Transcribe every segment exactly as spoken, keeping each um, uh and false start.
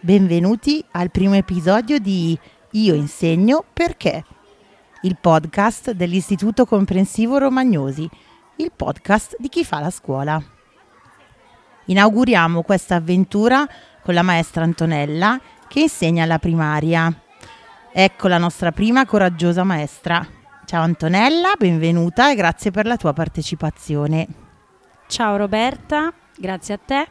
Benvenuti al primo episodio di Io insegno perché, il podcast dell'Istituto Comprensivo Romagnosi, il podcast di chi fa la scuola. Inauguriamo questa avventura con la maestra Antonella che insegna alla primaria. Ecco la nostra prima coraggiosa maestra. Ciao Antonella, benvenuta e grazie per la tua partecipazione. Ciao Roberta, grazie a te.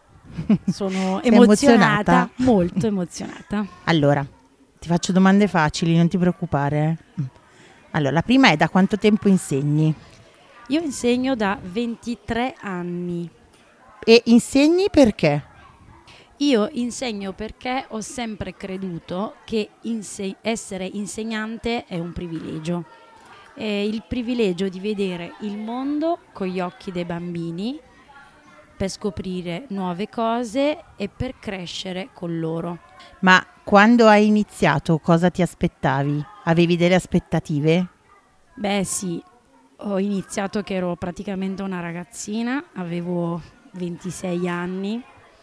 Sono Sei emozionata, emozionata? molto emozionata. Allora, ti faccio domande facili, non ti preoccupare. Allora, la prima è: da quanto tempo insegni? Io insegno da ventitré anni. E insegni perché? Io insegno perché ho sempre creduto che inse- essere insegnante è un privilegio. È il privilegio di vedere il mondo con gli occhi dei bambini, per scoprire nuove cose e per crescere con loro. Ma quando hai iniziato cosa ti aspettavi? Avevi delle aspettative? Beh sì, ho iniziato che ero praticamente una ragazzina, avevo ventisei anni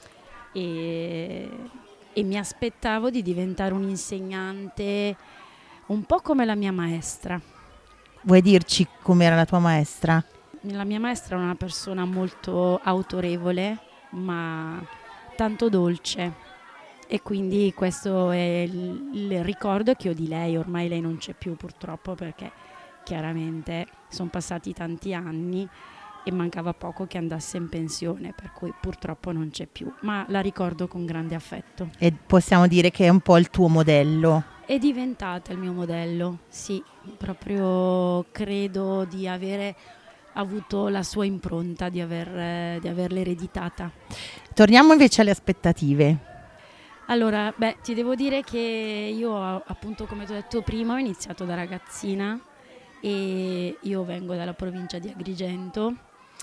e, e mi aspettavo di diventare un insegnante un po' come la mia maestra. Vuoi dirci com'era la tua maestra? La mia maestra era una persona molto autorevole, ma tanto dolce, e quindi questo è il, il ricordo che ho di lei. Ormai lei non c'è più purtroppo, perché chiaramente sono passati tanti anni e mancava poco che andasse in pensione, per cui purtroppo non c'è più, ma la ricordo con grande affetto. E possiamo dire che è un po' il tuo modello. È diventata il mio modello, sì, proprio credo di avere avuto la sua impronta, di, aver, eh, di averla ereditata. Torniamo invece alle aspettative. Allora, beh, ti devo dire che io, appunto, come ti ho detto prima, ho iniziato da ragazzina e io vengo dalla provincia di Agrigento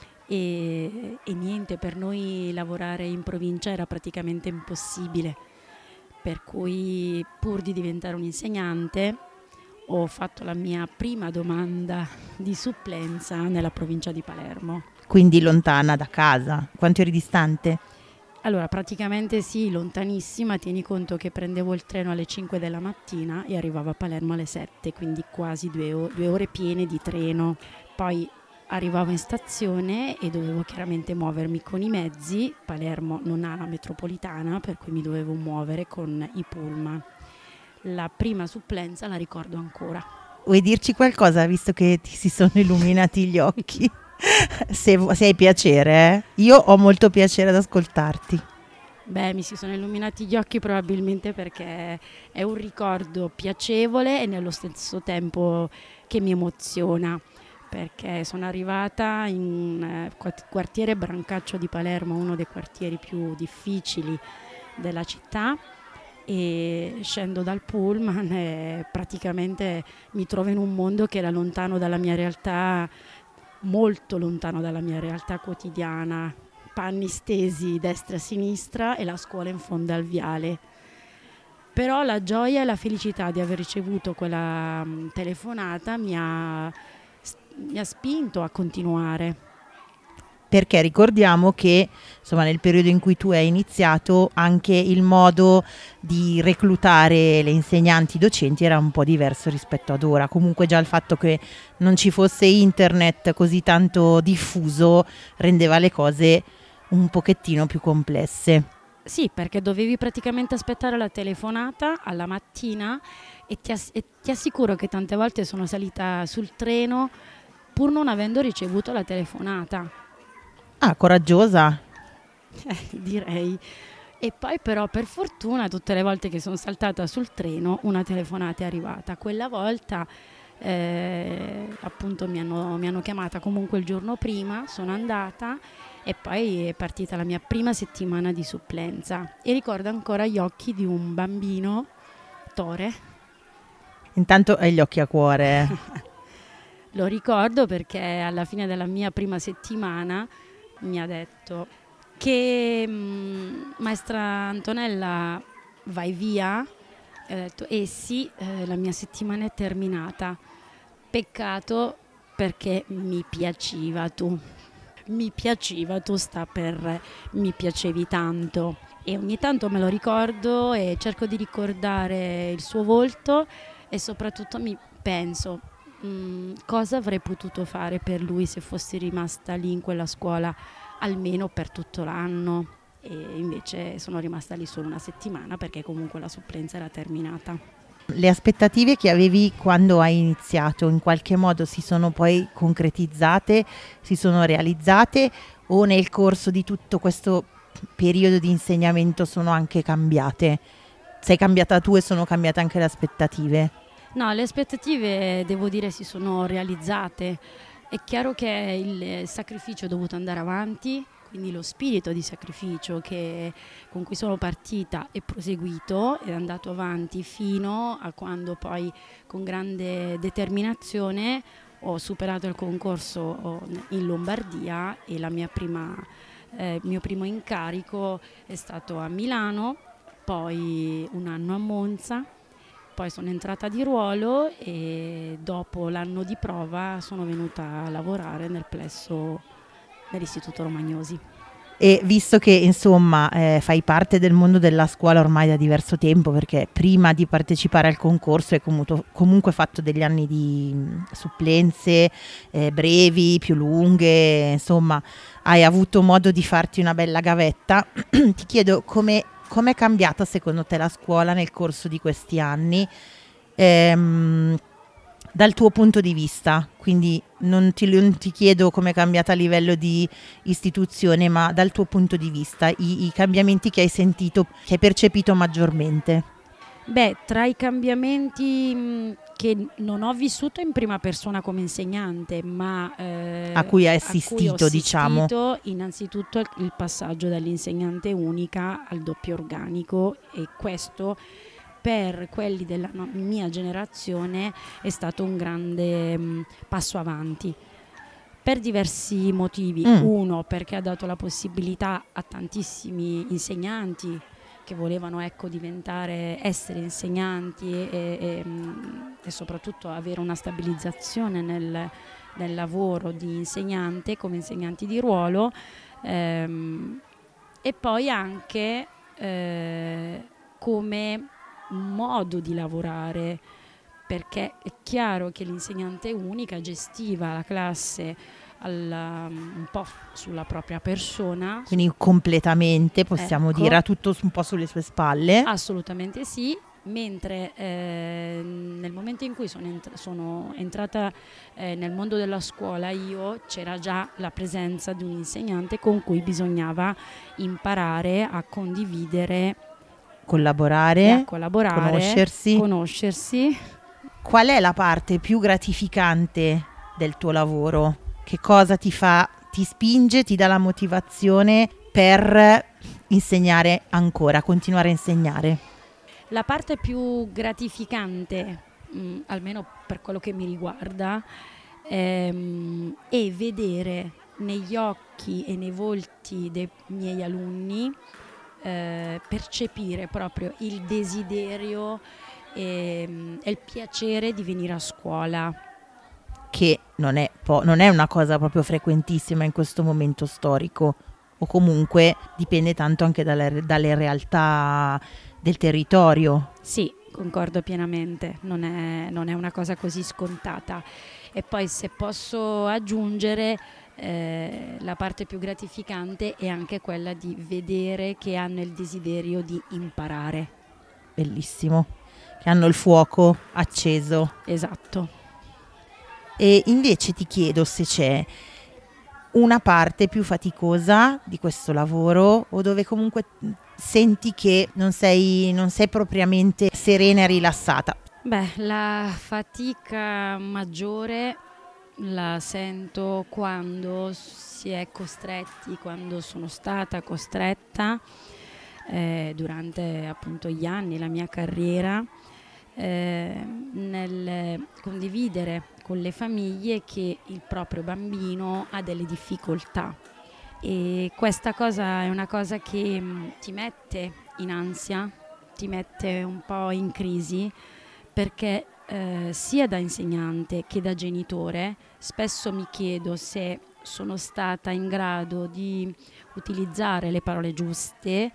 e, e niente, per noi lavorare in provincia era praticamente impossibile, per cui pur di diventare un insegnante ho fatto la mia prima domanda di supplenza nella provincia di Palermo. Quindi lontana da casa. Quanto eri distante? Allora, praticamente sì, lontanissima. Tieni conto che prendevo il treno alle cinque della mattina e arrivavo a Palermo alle sette, quindi quasi due, o- due ore piene di treno. Poi arrivavo in stazione e dovevo chiaramente muovermi con i mezzi. Palermo non ha la metropolitana, per cui mi dovevo muovere con i pullman. La prima supplenza la ricordo ancora. Vuoi dirci qualcosa, visto che ti si sono illuminati gli occhi? se, se hai piacere, eh? Io ho molto piacere ad ascoltarti. Beh, mi si sono illuminati gli occhi probabilmente perché è un ricordo piacevole e nello stesso tempo che mi emoziona, perché sono arrivata in un eh, quart- quartiere Brancaccio di Palermo, uno dei quartieri più difficili della città, e scendo dal pullman e praticamente mi trovo in un mondo che era lontano dalla mia realtà, molto lontano dalla mia realtà quotidiana. Panni stesi destra e sinistra e la scuola in fondo al viale. Però la gioia e la felicità di aver ricevuto quella mh, telefonata mi ha, mi ha spinto a continuare. Perché ricordiamo che, insomma, nel periodo in cui tu hai iniziato, anche il modo di reclutare le insegnanti docenti era un po' diverso rispetto ad ora. Comunque già il fatto che non ci fosse internet così tanto diffuso rendeva le cose un pochettino più complesse. Sì, perché dovevi praticamente aspettare la telefonata alla mattina e ti, ass- e ti assicuro che tante volte sono salita sul treno pur non avendo ricevuto la telefonata. Ah, coraggiosa. Eh, direi. E poi però per fortuna tutte le volte che sono saltata sul treno una telefonata è arrivata. Quella volta eh, appunto mi hanno, mi hanno chiamata comunque il giorno prima, sono andata e poi è partita la mia prima settimana di supplenza e ricordo ancora gli occhi di un bambino, Tore. Intanto hai gli occhi a cuore. Lo ricordo perché alla fine della mia prima settimana mi ha detto che mh, maestra Antonella, vai via? E ho detto eh sì, eh, la mia settimana è terminata. Peccato, perché mi piaceva tu. Mi piaceva tu sta per mi piacevi tanto. e ogni tanto me lo ricordo e cerco di ricordare il suo volto e soprattutto mi penso mh, cosa avrei potuto fare per lui se fossi rimasta lì in quella scuola almeno per tutto l'anno, e invece sono rimasta lì solo una settimana perché comunque la supplenza era terminata. Le aspettative che avevi quando hai iniziato in qualche modo si sono poi concretizzate, si sono realizzate, o nel corso di tutto questo periodo di insegnamento sono anche cambiate? Sei cambiata tu e sono cambiate anche le aspettative? No, le aspettative devo dire si sono realizzate. È chiaro che il sacrificio è dovuto andare avanti, quindi lo spirito di sacrificio che, con cui sono partita è proseguito, è andato avanti fino a quando poi con grande determinazione ho superato il concorso in Lombardia e la mia prima, eh, il mio primo incarico è stato a Milano, poi un anno a Monza. Poi sono entrata di ruolo e dopo l'anno di prova sono venuta a lavorare nel plesso dell'Istituto Romagnosi. E visto che insomma eh, fai parte del mondo della scuola ormai da diverso tempo, perché prima di partecipare al concorso hai comunque, comunque fatto degli anni di mh, supplenze eh, brevi, più lunghe, insomma hai avuto modo di farti una bella gavetta, ti chiedo come com'è cambiata secondo te la scuola nel corso di questi anni, ehm, dal tuo punto di vista? Quindi non ti, non ti chiedo com'è cambiata a livello di istituzione, ma dal tuo punto di vista, i, i cambiamenti che hai sentito, che hai percepito maggiormente. Beh, tra i cambiamenti mh, che non ho vissuto in prima persona come insegnante, ma eh, A cui hai a assistito, cui ho assistito, diciamo. innanzitutto il- il passaggio dall'insegnante unica al doppio organico, e questo per quelli della no- mia generazione è stato un grande mh, passo avanti. Per diversi motivi. Mm. Uno, perché ha dato la possibilità a tantissimi insegnanti che volevano ecco, diventare, essere insegnanti e, e, mh, e soprattutto avere una stabilizzazione nel, nel lavoro di insegnante come insegnanti di ruolo, ehm, e poi anche eh, come modo di lavorare, perché è chiaro che l'insegnante unica gestiva la classe alla- un po' sulla propria persona. Quindi completamente, possiamo Ecco. dire, ha tutto un po' sulle sue spalle. Assolutamente sì, mentre eh, nel momento in cui sono, entr- sono entrata eh, nel mondo della scuola io, c'era già la presenza di un insegnante con cui bisognava imparare a condividere Collaborare, e a collaborare, conoscersi. conoscersi. Qual è la parte più gratificante del tuo lavoro? Che cosa ti fa, ti spinge, ti dà la motivazione per insegnare ancora, continuare a insegnare? La parte più gratificante, mh, almeno per quello che mi riguarda, ehm, è vedere negli occhi e nei volti dei miei alunni eh, percepire proprio il desiderio e, e il piacere di venire a scuola. Che non è, po- non è una cosa proprio frequentissima in questo momento storico, o comunque dipende tanto anche dalle, dalle realtà del territorio. Sì, concordo pienamente, non è, non è una cosa così scontata. E poi se posso aggiungere, eh, la parte più gratificante è anche quella di vedere che hanno il desiderio di imparare. Bellissimo, che hanno il fuoco acceso. Esatto. E invece ti chiedo se c'è una parte più faticosa di questo lavoro, o dove comunque senti che non sei, non sei propriamente serena e rilassata. Beh, la fatica maggiore la sento quando si è costretti, quando sono stata costretta eh, durante appunto gli anni, la mia carriera, eh, nel condividere con le famiglie che il proprio bambino ha delle difficoltà, e questa cosa è una cosa che mh, ti mette in ansia, ti mette un po' in crisi, perché eh, sia da insegnante che da genitore spesso mi chiedo se sono stata in grado di utilizzare le parole giuste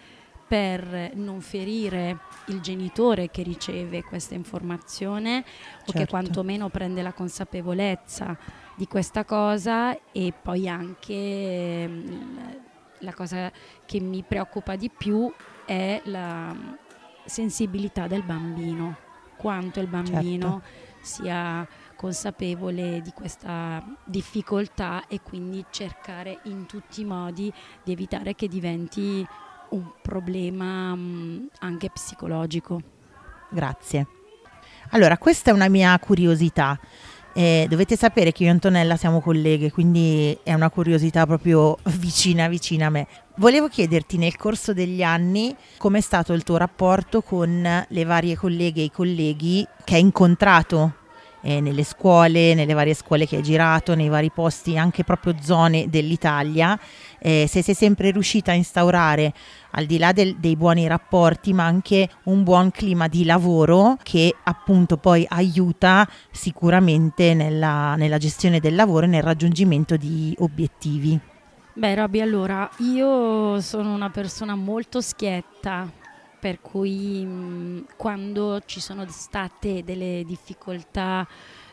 per non ferire il genitore che riceve questa informazione, certo. o che quantomeno prende la consapevolezza di questa cosa. E poi anche la cosa che mi preoccupa di più è la sensibilità del bambino, quanto il bambino certo. sia consapevole di questa difficoltà, e quindi cercare in tutti i modi di evitare che diventi un problema mh, anche psicologico. Grazie. Allora, questa è una mia curiosità. Eh, dovete sapere che io e Antonella siamo colleghe, quindi è una curiosità proprio vicina vicina a me. Volevo chiederti, nel corso degli anni, com'è stato il tuo rapporto con le varie colleghe e i colleghi che hai incontrato eh, nelle scuole, nelle varie scuole che hai girato, nei vari posti, anche proprio zone dell'Italia, eh, se sei sempre riuscita a instaurare, al di là del, dei buoni rapporti, ma anche un buon clima di lavoro che appunto poi aiuta sicuramente nella, nella gestione del lavoro e nel raggiungimento di obiettivi. Beh, Roby, allora, io sono una persona molto schietta, per cui mh, quando ci sono state delle difficoltà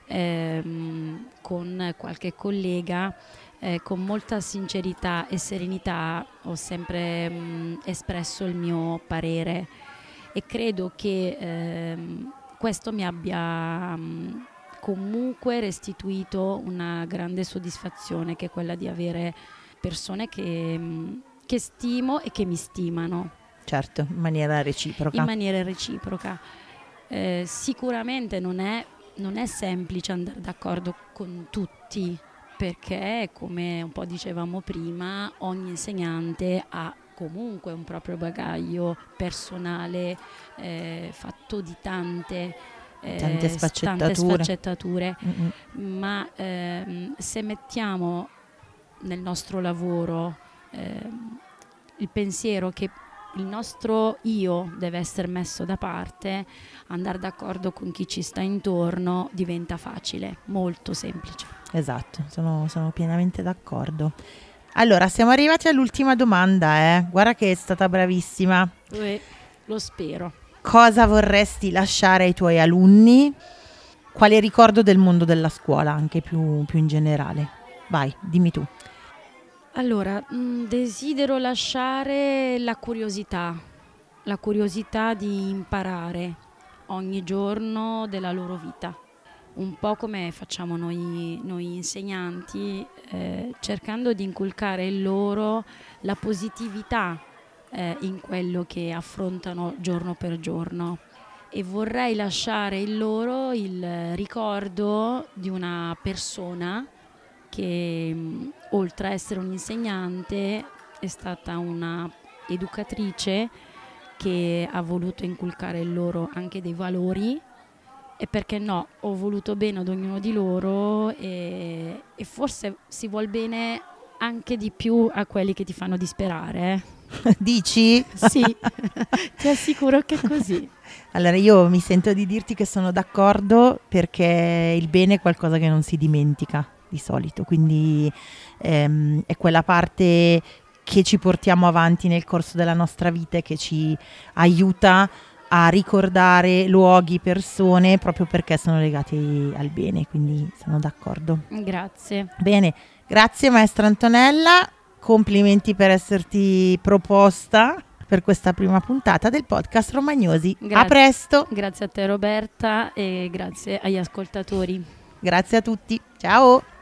ehm, con qualche collega, eh, con molta sincerità e serenità ho sempre mh, espresso il mio parere, e credo che ehm, questo mi abbia mh, comunque restituito una grande soddisfazione, che è quella di avere persone che, che stimo e che mi stimano. Certo, in maniera reciproca. In maniera reciproca. Eh, sicuramente non è, non è semplice andare d'accordo con tutti, perché, come un po' dicevamo prima, ogni insegnante ha comunque un proprio bagaglio personale eh, fatto di tante, eh, tante sfaccettature, tante sfaccettature. Mm-mm. ma ehm, se mettiamo nel nostro lavoro eh, il pensiero che il nostro io deve essere messo da parte, andare d'accordo con chi ci sta intorno diventa facile, molto semplice. Esatto, sono, sono pienamente d'accordo. Allora, siamo arrivati all'ultima domanda, eh? Guarda che è stata bravissima. Eh, lo spero. Cosa vorresti lasciare ai tuoi alunni? Quale ricordo del mondo della scuola, anche più, più in generale? Vai, dimmi tu. Allora, mh, desidero lasciare la curiosità, la curiosità di imparare ogni giorno della loro vita, un po' come facciamo noi, noi insegnanti, eh, cercando di inculcare in loro la positività eh, in quello che affrontano giorno per giorno. E vorrei lasciare in loro il ricordo di una persona che mh, oltre a essere un'insegnante è stata una educatrice che ha voluto inculcare in loro anche dei valori, e perché no, ho voluto bene ad ognuno di loro, e, e forse si vuol bene anche di più a quelli che ti fanno disperare. Eh? Dici? Sì, ti assicuro che è così. Allora, io mi sento di dirti che sono d'accordo, perché il bene è qualcosa che non si dimentica di solito, quindi ehm, è quella parte che ci portiamo avanti nel corso della nostra vita e che ci aiuta a ricordare luoghi, persone, proprio perché sono legati al bene, quindi sono d'accordo. Grazie. Bene, grazie maestra Antonella, complimenti per esserti proposta per questa prima puntata del podcast Romagnosi. Grazie. A presto. Grazie a te Roberta, e grazie agli ascoltatori. Grazie a tutti, ciao.